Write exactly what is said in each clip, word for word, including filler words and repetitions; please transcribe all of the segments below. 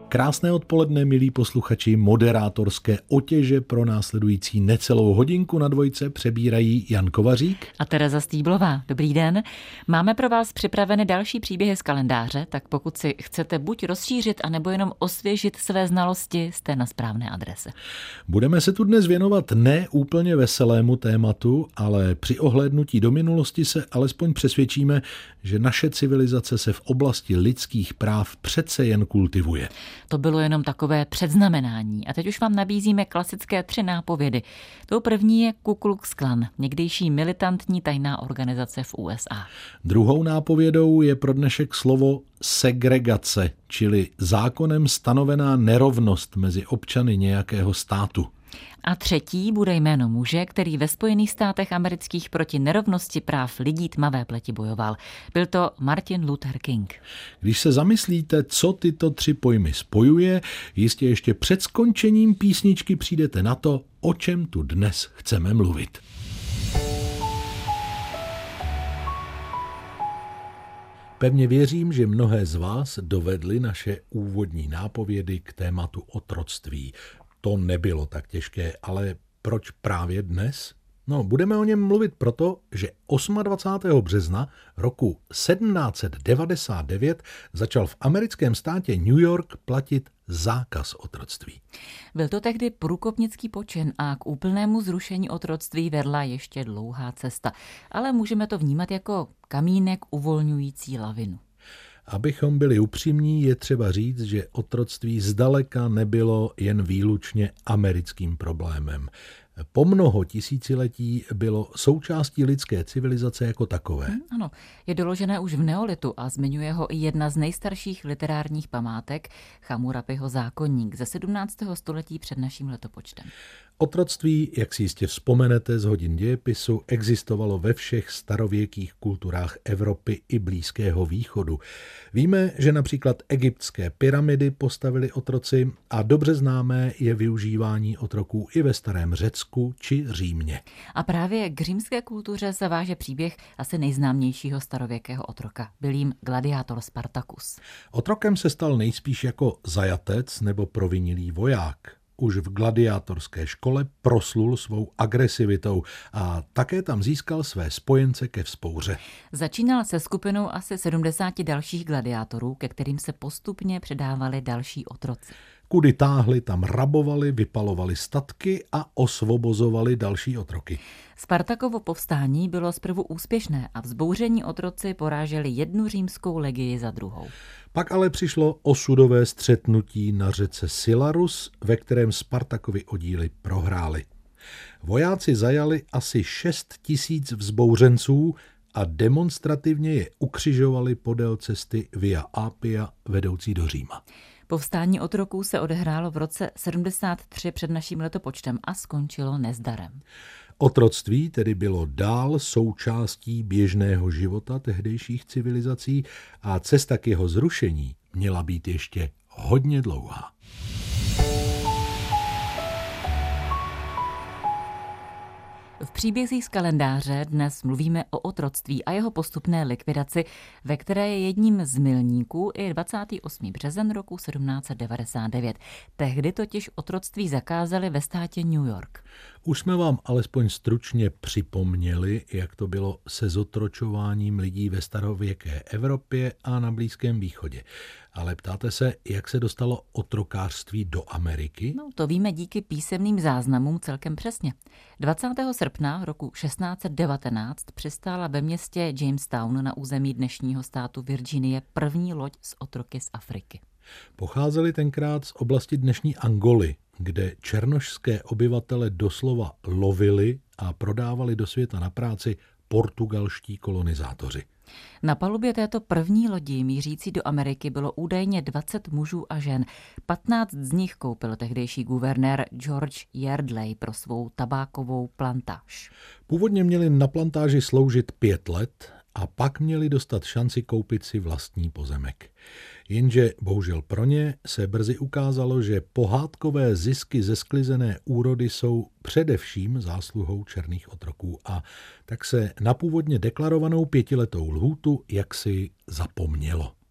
Krásné odpoledne, milí posluchači, moderátorské otěže pro následující necelou hodinku na dvojce přebírají Jan Kovařík a Tereza Stýblová. Dobrý den. Máme pro vás připraveny další příběhy z kalendáře, tak pokud si chcete buď rozšířit, anebo jenom osvěžit své znalosti, jste na správné adrese. Budeme se tu dnes věnovat ne úplně veselému tématu, ale při ohlédnutí do minulosti se alespoň přesvědčíme, že naše civilizace se v oblasti lidských práv přece jen kultivuje. To bylo jenom takové předznamenání a teď už vám nabízíme klasické tři nápovědy. Tou první je Ku Klux Klan, někdejší militantní tajná organizace v U S A. Druhou nápovědou je pro dnešek slovo segregace, čili zákonem stanovená nerovnost mezi občany nějakého státu. A třetí bude jméno muže, který ve Spojených státech amerických proti nerovnosti práv lidí tmavé pleti bojoval. Byl to Martin Luther King. Když se zamyslíte, co tyto tři pojmy spojuje, jistě ještě před skončením písničky přijdete na to, o čem tu dnes chceme mluvit. Pevně věřím, že mnohé z vás dovedly naše úvodní nápovědy k tématu otroctví. To nebylo tak těžké, ale proč právě dnes? No, budeme o něm mluvit proto, že dvacátého osmého března roku sedmnáct set devadesát devět začal v americkém státě New York platit zákaz otroctví. Byl to tehdy průkopnický počin a k úplnému zrušení otroctví vedla ještě dlouhá cesta, ale můžeme to vnímat jako kamínek uvolňující lavinu. Abychom byli upřímní, je třeba říct, že otroctví zdaleka nebylo jen výlučně americkým problémem. Po mnoho tisíciletí bylo součástí lidské civilizace jako takové. Hmm, ano, je doložené už v neolitu a zmiňuje ho i jedna z nejstarších literárních památek, Chamurapiho zákoník ze sedmnáctého století před naším letopočtem. Otroctví, jak si jistě vzpomenete z hodin dějepisu, existovalo ve všech starověkých kulturách Evropy i Blízkého východu. Víme, že například egyptské pyramidy postavili otroci a dobře známé je využívání otroků i ve starém Řecku či Římě. A právě k římské kultuře se váže příběh asi nejznámějšího starověkého otroka. Byl jím gladiátor Spartacus. Otrokem se stal nejspíš jako zajatec nebo provinilý voják. Už v gladiátorské škole proslul svou agresivitou a také tam získal své spojence ke vzpouře. Začínal se skupinou asi sedmdesáti dalších gladiátorů, ke kterým se postupně předávali další otroci. Kudy táhli, tam rabovali, vypalovali statky a osvobozovali další otroky. Spartakovo povstání bylo zprvu úspěšné a vzbouření otroci poráželi jednu římskou legii za druhou. Pak ale přišlo osudové střetnutí na řece Silarus, ve kterém Spartakovi oddíly prohráli. Vojáci zajali asi šest tisíc vzbouřenců a demonstrativně je ukřižovali podél cesty Via Appia vedoucí do Říma. Povstání otroků se odehrálo v roce sedmdesát tři před naším letopočtem a skončilo nezdarem. Otroctví tedy bylo dál součástí běžného života tehdejších civilizací a cesta k jeho zrušení měla být ještě hodně dlouhá. V příbězích z kalendáře dnes mluvíme o otroctví a jeho postupné likvidaci, ve které je jedním z milníků i dvacátého osmého března roku sedmnáct set devadesát devět. Tehdy totiž otroctví zakázali ve státě New York. Už jsme vám alespoň stručně připomněli, jak to bylo se zotročováním lidí ve starověké Evropě a na Blízkém východě. Ale ptáte se, jak se dostalo otrokářství do Ameriky? No, to víme díky písemným záznamům celkem přesně. dvacátého srpna roku šestnáct set devatenáct přistála ve městě Jamestown na území dnešního státu Virginie první loď s otroky z Afriky. Pocházeli tenkrát z oblasti dnešní Angoly, kde černošské obyvatele doslova lovili a prodávali do světa na práci portugalští kolonizátoři. Na palubě této první lodi mířící do Ameriky bylo údajně dvacet mužů a žen. patnáct z nich koupil tehdejší guvernér George Yeardley pro svou tabákovou plantáž. Původně měli na plantáži sloužit pět let a pak měli dostat šanci koupit si vlastní pozemek. Jenže bohužel pro ně se brzy ukázalo, že pohádkové zisky ze sklizené úrody jsou především zásluhou černých otroků a tak se na původně deklarovanou pětiletou lhůtu jaksi zapomnělo.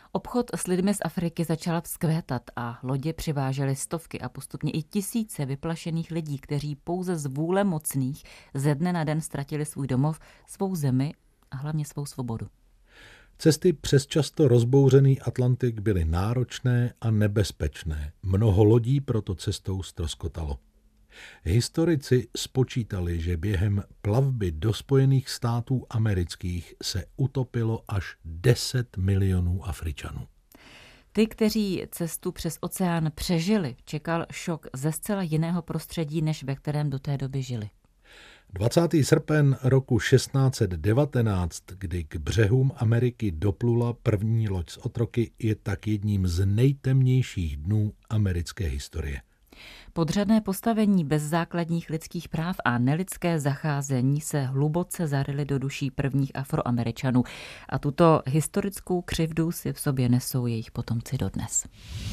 Obchod s lidmi z Afriky začal vzkvétat a lodě přivážely stovky a postupně i tisíce vyplašených lidí, kteří pouze z vůle mocných ze dne na den ztratili svůj domov, svou zemi a hlavně svou svobodu. Cesty přes často rozbouřený Atlantik byly náročné a nebezpečné. Mnoho lodí proto cestou ztroskotalo. Historici spočítali, že během plavby do Spojených států amerických se utopilo až deset milionů Afričanů. Ty, kteří cestu přes oceán přežili, čekal šok ze zcela jiného prostředí, než ve kterém do té doby žili. dvacátého srpen roku šestnáct set devatenáct, kdy k břehům Ameriky doplula první loď z otroky, je tak jedním z nejtemnějších dnů americké historie. Podřadné postavení bez základních lidských práv a nelidské zacházení se hluboce zaryly do duší prvních Afroameričanů a tuto historickou křivdu si v sobě nesou jejich potomci dodnes.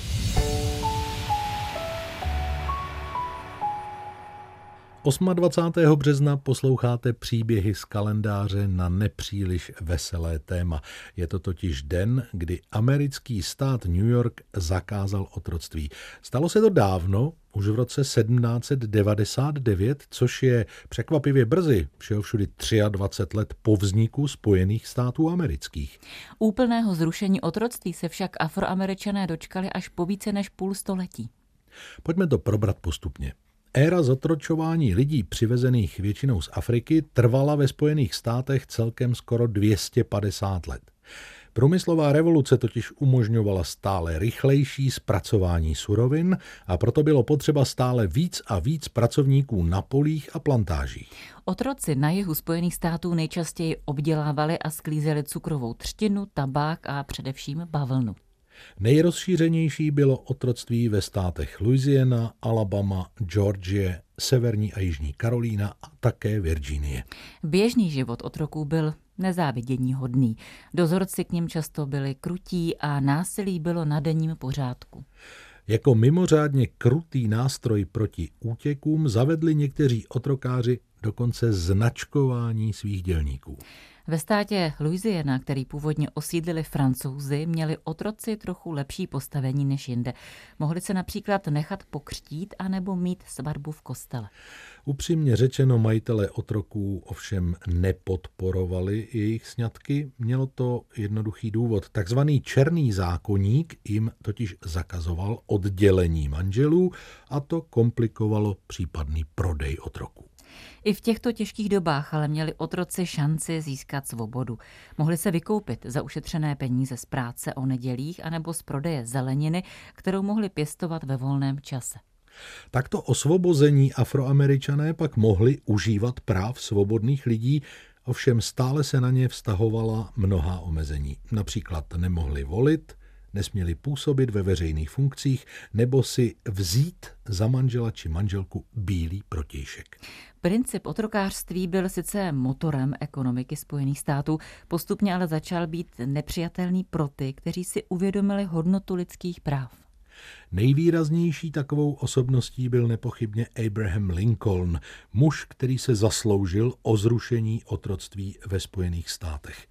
dvacátého osmého března posloucháte příběhy z kalendáře na nepříliš veselé téma. Je to totiž den, kdy americký stát New York zakázal otroctví. Stalo se to dávno, už v roce sedmnáct set devadesát devět, což je překvapivě brzy, všeho všudy dvacet tři let po vzniku Spojených států amerických. Úplného zrušení otroctví se však Afroameričané dočkali až po více než půl století. Pojďme to probrat postupně. Éra zotročování lidí přivezených většinou z Afriky trvala ve Spojených státech celkem skoro dvě stě padesát let. Průmyslová revoluce totiž umožňovala stále rychlejší zpracování surovin a proto bylo potřeba stále víc a víc pracovníků na polích a plantážích. Otroci na jihu Spojených států nejčastěji obdělávali a sklízeli cukrovou třtinu, tabák a především bavlnu. Nejrozšířenější bylo otroctví ve státech Louisiana, Alabama, Georgie, Severní a Jižní Karolína a také Virginie. Běžný život otroků byl nezáviděníhodný. Dozorci k nim často byli krutí a násilí bylo na denním pořádku. Jako mimořádně krutý nástroj proti útěkům zavedli někteří otrokáři dokonce značkování svých dělníků. Ve státě Louisiana, který původně osídlili Francouzi, měli otroci trochu lepší postavení než jinde. Mohli se například nechat pokřtít anebo mít svatbu v kostele. Upřímně řečeno, majitelé otroků ovšem nepodporovali jejich sňatky. Mělo to jednoduchý důvod. Takzvaný černý zákoník jim totiž zakazoval oddělení manželů a to komplikovalo případný prodej otroků. I v těchto těžkých dobách ale měli otroci šanci získat svobodu. Mohli se vykoupit za ušetřené peníze z práce o nedělích anebo z prodeje zeleniny, kterou mohli pěstovat ve volném čase. Takto osvobození Afroameričané pak mohli užívat práv svobodných lidí, ovšem stále se na ně vztahovala mnohá omezení. Například nemohli volit, nesměli působit ve veřejných funkcích nebo si vzít za manžela či manželku bílý protějšek. Princip otrokářství byl sice motorem ekonomiky Spojených států, postupně ale začal být nepřijatelný pro ty, kteří si uvědomili hodnotu lidských práv. Nejvýraznější takovou osobností byl nepochybně Abraham Lincoln, muž, který se zasloužil o zrušení otroctví ve Spojených státech.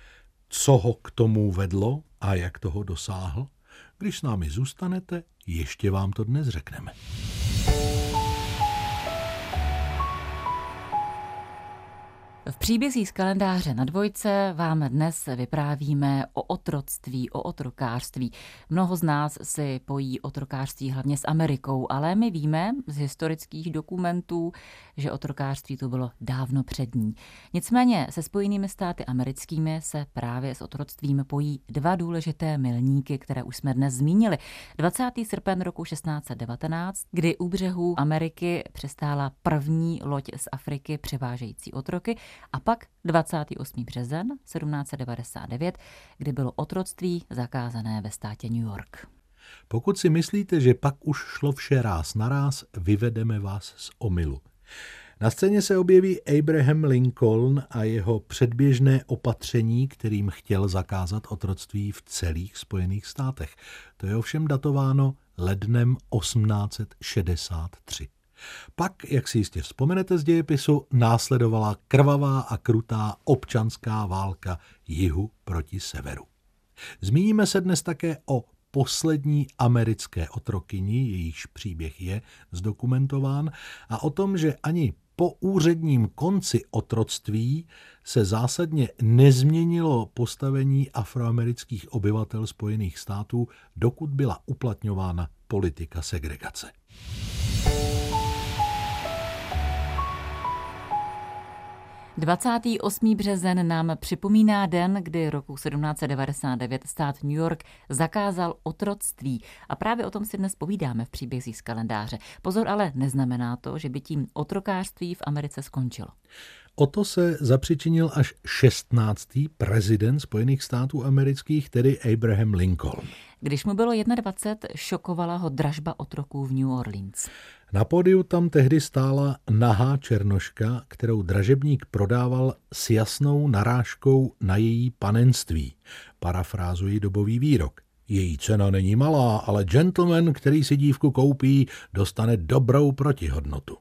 Co ho k tomu vedlo a jak toho dosáhl? Když s námi zůstanete, ještě vám to dnes řekneme. V příbězích z kalendáře na dvojce vám dnes vyprávíme o otroctví, o otrokářství. Mnoho z nás si pojí otrokářství hlavně s Amerikou, ale my víme z historických dokumentů, že otrokářství tu bylo dávno před ní. Nicméně se Spojenými státy americkými se právě s otroctvím pojí dva důležité milníky, které už jsme dnes zmínili. dvacátého srpna roku šestnáct set devatenáct, kdy u břehů Ameriky přistála první loď z Afriky převážející otroky, a pak dvacátého osmého březen sedmnáct set devadesát devět, kdy bylo otroctví zakázané ve státě New York. Pokud si myslíte, že pak už šlo vše ráz na ráz, vyvedeme vás z omylu. Na scéně se objeví Abraham Lincoln a jeho předběžné opatření, kterým chtěl zakázat otroctví v celých Spojených státech. To je ovšem datováno lednem osmnáct set šedesát tři. Pak, jak si jistě vzpomenete z dějepisu, následovala krvavá a krutá občanská válka jihu proti severu. Zmíníme se dnes také o poslední americké otrokyni, jejíž příběh je zdokumentován, a o tom, že ani po úředním konci otroctví se zásadně nezměnilo postavení afroamerických obyvatel Spojených států, dokud byla uplatňována politika segregace. dvacátého osmého březen nám připomíná den, kdy roku sedmnáct set devadesát devět stát New York zakázal otroctví. A právě o tom si dnes povídáme v příbězích z kalendáře. Pozor, ale neznamená to, že by tím otrokářství v Americe skončilo. O to se zapřičinil až šestnáctý prezident Spojených států amerických, tedy Abraham Lincoln. Když mu bylo dvacet jedna, šokovala ho dražba otroků v New Orleans. Na pódiu tam tehdy stála nahá černoška, kterou dražebník prodával s jasnou narážkou na její panenství. Parafrázuji dobový výrok. Její cena není malá, ale gentleman, který si dívku koupí, dostane dobrou protihodnotu.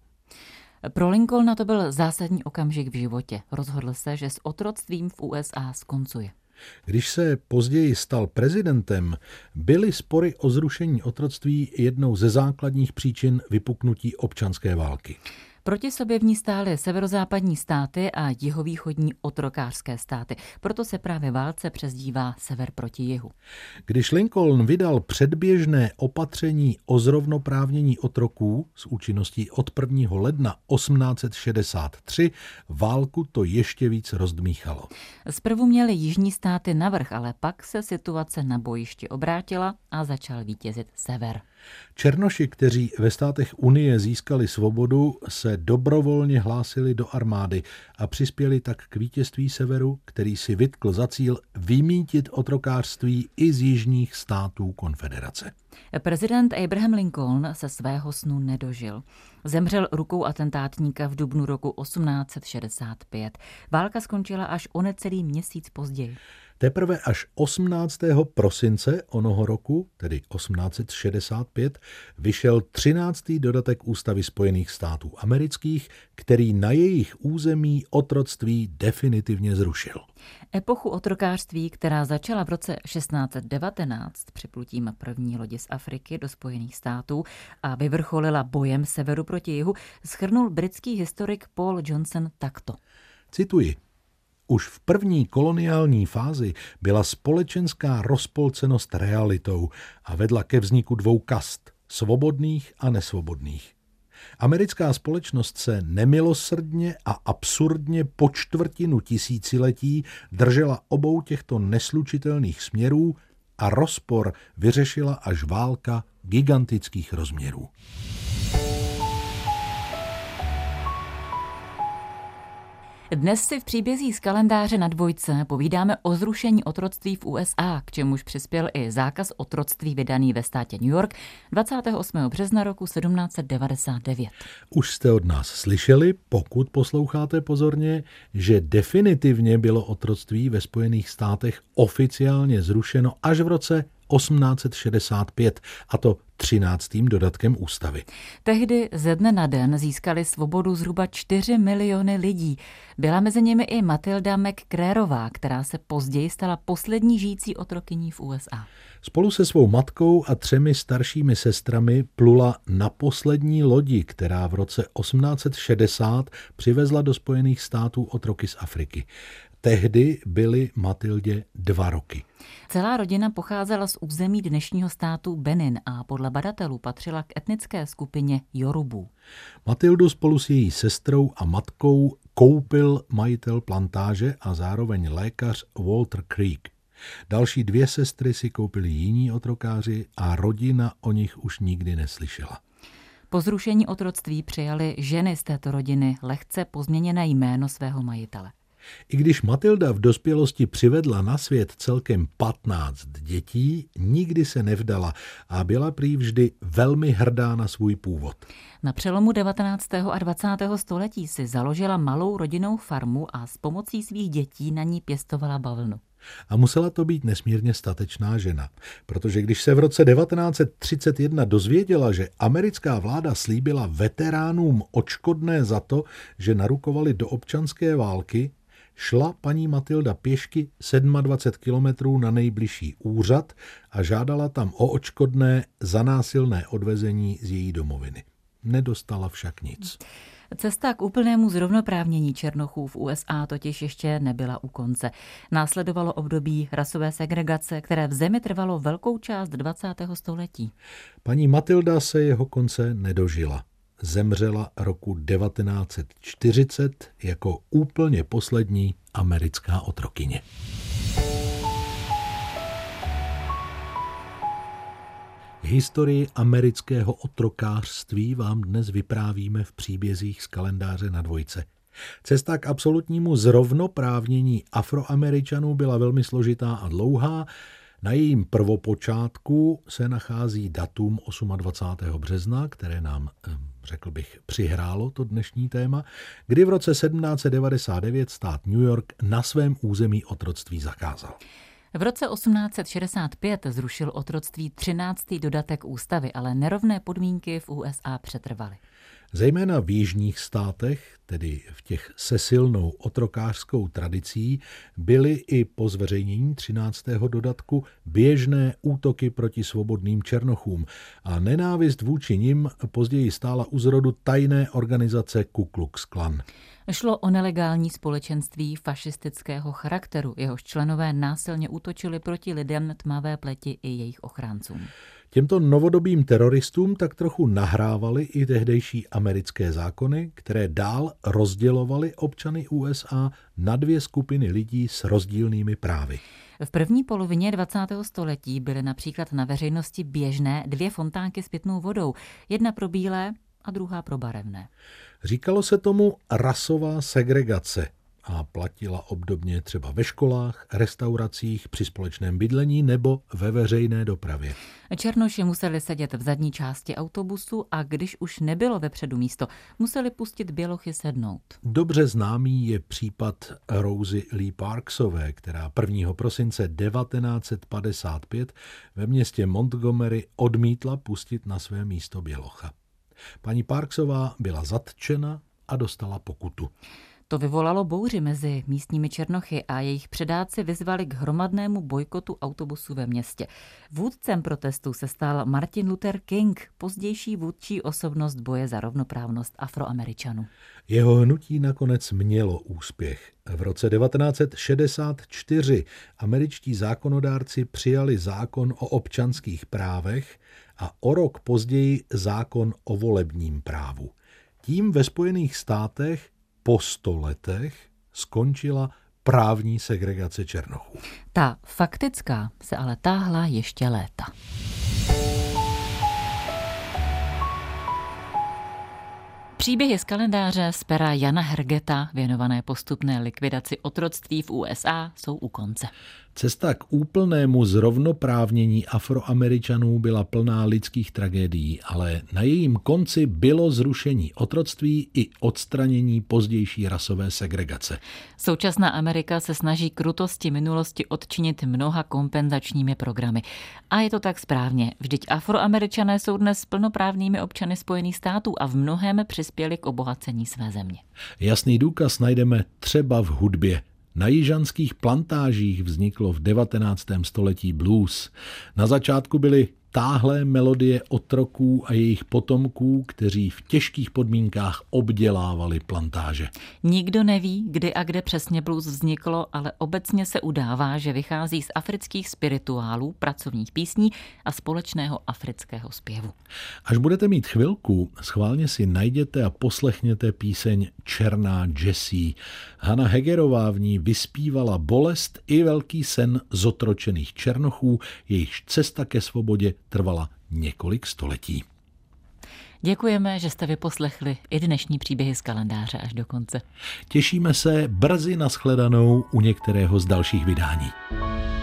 Pro Lincolna to byl zásadní okamžik v životě. Rozhodl se, že s otroctvím v U S A skoncuje. Když se později stal prezidentem, byly spory o zrušení otroctví jednou ze základních příčin vypuknutí občanské války. Proti sobě v ní stály severozápadní státy a jihovýchodní otrokářské státy. Proto se právě válce přezdívá sever proti jihu. Když Lincoln vydal předběžné opatření o zrovnoprávnění otroků s účinností od prvního ledna osmnáct set šedesát tři, válku to ještě víc rozdmíchalo. Zprvu měly jižní státy navrch, ale pak se situace na bojišti obrátila a začal vítězit sever. Černoši, kteří ve státech Unie získali svobodu, se dobrovolně hlásili do armády a přispěli tak k vítězství severu, který si vytkl za cíl vymýtit otrokářství i z jižních států konfederace. Prezident Abraham Lincoln se svého snu nedožil. Zemřel rukou atentátníka v dubnu roku osmnáct set šedesát pět. Válka skončila až o necelý měsíc později. Teprve až osmnáctého prosince onoho roku, tedy osmnáct set šedesát pět, vyšel třináctý dodatek Ústavy Spojených států amerických, který na jejich území otroctví definitivně zrušil. Epochu otrokářství, která začala v roce šestnáct set devatenáct připlutím první lodi z Afriky do Spojených států a vyvrcholila bojem severu proti jihu, shrnul britský historik Paul Johnson takto. Cituji. Už v první koloniální fázi byla společenská rozpolcenost realitou a vedla ke vzniku dvou kast, svobodných a nesvobodných. Americká společnost se nemilosrdně a absurdně po čtvrtinu tisíciletí držela obou těchto neslučitelných směrů a rozpor vyřešila až válka gigantických rozměrů. Dnes si v příbězích z kalendáře na dvojce povídáme o zrušení otroctví v U S A, k čemuž přispěl i zákaz otroctví vydaný ve státě New York dvacátého osmého března roku sedmnáct set devadesát devět. Už jste od nás slyšeli, pokud posloucháte pozorně, že definitivně bylo otroctví ve Spojených státech oficiálně zrušeno až v roce osmnáct set šedesát pět, a to třináctým dodatkem ústavy. Tehdy ze dne na den získali svobodu zhruba čtyři miliony lidí. Byla mezi nimi i Matilda McCraryová, která se později stala poslední žijící otrokyní v U S A. Spolu se svou matkou a třemi staršími sestrami plula na poslední lodi, která v roce osmnáct set šedesát přivezla do Spojených států otroky z Afriky. Tehdy byly Matildě dva roky. Celá rodina pocházela z území dnešního státu Benin a podle badatelů patřila k etnické skupině Jorubů. Matildu spolu s její sestrou a matkou koupil majitel plantáže a zároveň lékař Walter Creek. Další dvě sestry si koupili jiní otrokáři a rodina o nich už nikdy neslyšela. Po zrušení otroctví přijali ženy z této rodiny lehce pozměněné jméno svého majitele. I když Matilda v dospělosti přivedla na svět celkem patnáct dětí, nikdy se nevdala a byla prý vždy velmi hrdá na svůj původ. Na přelomu devatenáctého a dvacátého století si založila malou rodinnou farmu a s pomocí svých dětí na ní pěstovala bavlnu. A musela to být nesmírně statečná žena, protože když se v roce devatenáct set třicet jedna dozvěděla, že americká vláda slíbila veteránům odškodné za to, že narukovali do občanské války, šla paní Matilda pěšky dvacet sedm kilometrů na nejbližší úřad a žádala tam o odškodné za násilné odvezení z její domoviny. Nedostala však nic. Cesta k úplnému zrovnoprávnění černochů v U S A totiž ještě nebyla u konce. Následovalo období rasové segregace, které v zemi trvalo velkou část dvacátého století. Paní Matilda se jeho konce nedožila. Zemřela roku devatenáct set čtyřicet jako úplně poslední americká otrokyně. Historii amerického otrokářství vám dnes vyprávíme v příbězích z kalendáře na dvojce. Cesta k absolutnímu zrovnoprávnění Afroameričanů byla velmi složitá a dlouhá. Na jejím prvopočátku se nachází datum dvacátého osmého března, které nám, řekl bych, přihrálo to dnešní téma, kdy v roce sedmnáct set devadesát devět stát New York na svém území otroctví zakázal. V roce osmnáct set šedesát pět zrušil otroctví třináctý dodatek ústavy, ale nerovné podmínky v U S A přetrvaly. Zejména v jižních státech, tedy v těch se silnou otrokářskou tradicí, byly i po zveřejnění třináctého dodatku běžné útoky proti svobodným černochům a nenávist vůči nim později stála u zrodu tajné organizace Ku Klux Klan. Šlo o nelegální společenství fašistického charakteru, jehož členové násilně útočili proti lidem tmavé pleti i jejich ochráncům. Těmto novodobým teroristům tak trochu nahrávaly i tehdejší americké zákony, které dál rozdělovaly občany U S A na dvě skupiny lidí s rozdílnými právy. V první polovině dvacátého století byly například na veřejnosti běžné dvě fontánky s pitnou vodou, jedna pro bílé a druhá pro barevné. Říkalo se tomu rasová segregace a platila obdobně třeba ve školách, restauracích, při společném bydlení nebo ve veřejné dopravě. Černoši museli sedět v zadní části autobusu a když už nebylo vepředu místo, museli pustit bělochy sednout. Dobře známý je případ Rosie Lee Parksové, která prvního prosince devatenáct set padesát pět ve městě Montgomery odmítla pustit na své místo bělocha. Paní Parksová byla zatčena a dostala pokutu. To vyvolalo bouři mezi místními černochy a jejich předáci vyzvali k hromadnému bojkotu autobusu ve městě. Vůdcem protestu se stal Martin Luther King, pozdější vůdčí osobnost boje za rovnoprávnost Afroameričanů. Jeho hnutí nakonec mělo úspěch. V roce devatenáct set šedesát čtyři američtí zákonodárci přijali zákon o občanských právech a o rok později zákon o volebním právu. Tím ve Spojených státech po sto letech skončila právní segregace černochů. Ta faktická se ale táhla ještě léta. Příběhy z kalendáře z pera Jana Hergeta, věnované postupné likvidaci otroctví v U S A, jsou u konce. Cesta k úplnému zrovnoprávnění Afroameričanů byla plná lidských tragédií, ale na jejím konci bylo zrušení otroctví i odstranění pozdější rasové segregace. Současná Amerika se snaží krutosti minulosti odčinit mnoha kompenzačními programy. A je to tak správně. Vždyť Afroameričané jsou dnes plnoprávnými občany Spojených států a v mnohém přispěli k obohacení své země. Jasný důkaz najdeme třeba v hudbě. Na jižanských plantážích vzniklo v devatenáctém století blues. Na začátku byly táhlé melodie otroků a jejich potomků, kteří v těžkých podmínkách obdělávali plantáže. Nikdo neví, kdy a kde přesně blues vzniklo, ale obecně se udává, že vychází z afrických spirituálů, pracovních písní a společného afrického zpěvu. Až budete mít chvilku, schválně si najděte a poslechněte píseň Černá Jessie. Hana Hegerová v ní vyspívala bolest i velký sen zotročených černochů, jejichž cesta ke svobodě trvala několik století. Děkujeme, že jste vyposlechli i dnešní příběhy z kalendáře až do konce. Těšíme se brzy na shledanou u některého z dalších vydání.